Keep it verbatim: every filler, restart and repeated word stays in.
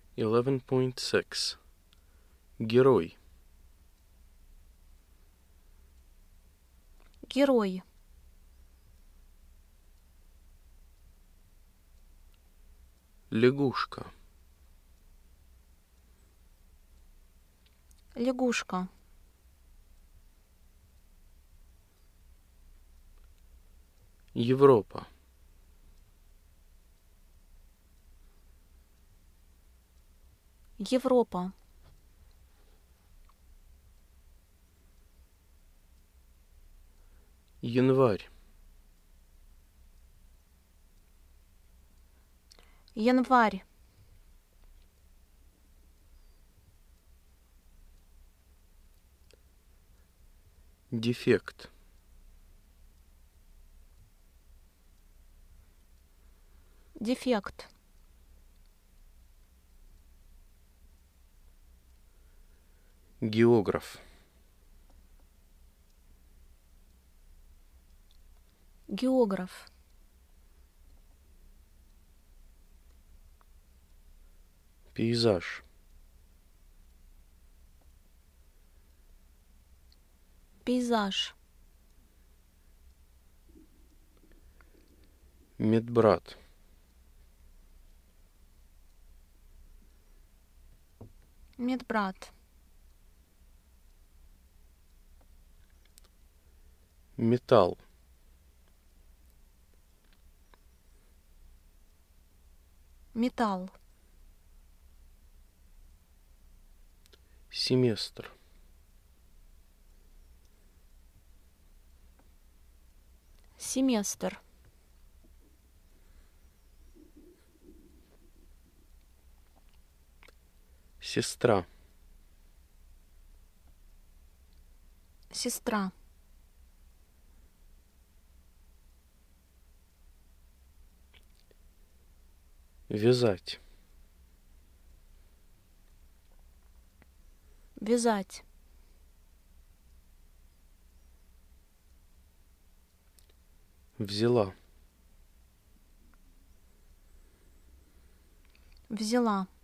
eleven point six. Герой. Герой. Лягушка. Лягушка. Европа. Европа. Январь. Январь. Дефект. Дефект. Географ. Географ. Пейзаж. Пейзаж. Медбрат. Медбрат. Металл. Металл. Семестр. Семестр. Сестра. Сестра. Вязать. Вязать. Взяла. Взяла.